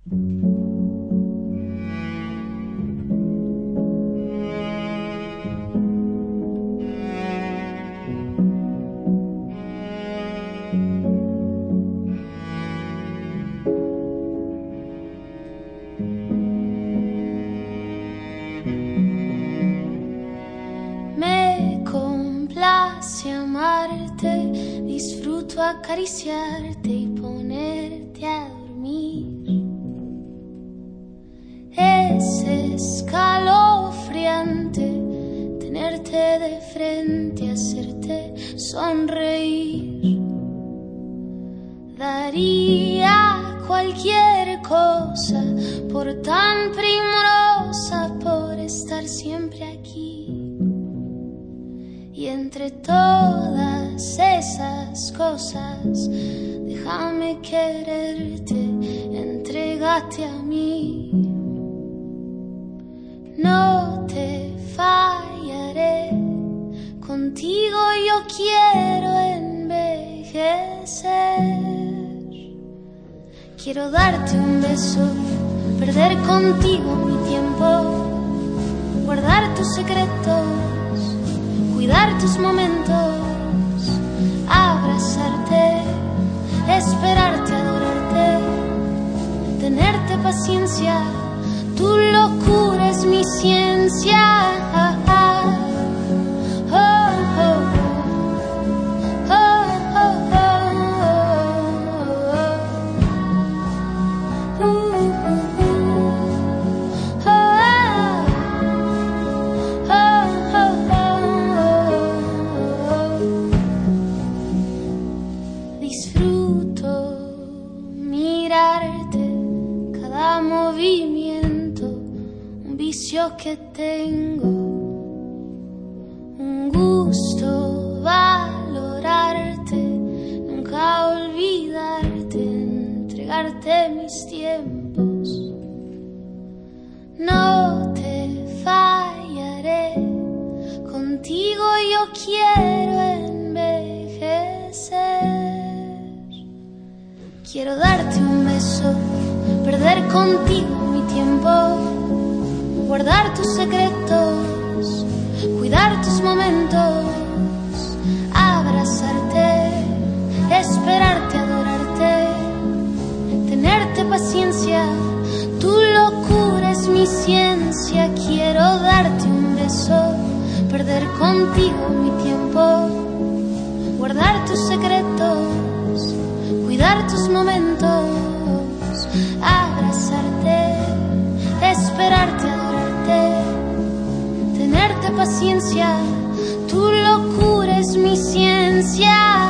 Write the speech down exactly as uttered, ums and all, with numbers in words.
Disfruto acariciarte y ponerte a dormir. Es escalofriante tenerte de frente, hacerte sonreír. Daría cualquier cosa por tan primorosa, por estar siempre aquí. Y entre todas esas cosas, déjame quererte, entrégate a mí. No te fallaré, contigo yo quiero envejecer. Quiero darte un beso, perder contigo mi tiempo, guardar tus secretos, cuidar tus momentos, abrazarte, esperarte, adorarte, tenerte paciencia, tu locura es mi ciencia. Oh, oh, oh. Oh, oh, oh, oh. Uh, uh, uh. Oh, oh, oh. Disfruto mirarte, cada movimiento, un vicio que tengo, un gusto valorarte, nunca olvidarte, entregarte mis tiempos. No te fallaré, contigo yo quiero envejecer. Quiero darte un beso, perder contigo mi tiempo, guardar tus secretos, cuidar tus momentos, abrazarte, esperarte, adorarte, tenerte paciencia, tu locura es mi ciencia. Quiero darte un beso, perder contigo mi tiempo, guardar tus secretos, cuidar tus momentos, abrazarte, esperarte, adorarte, tenerte paciencia, tu locura es mi ciencia.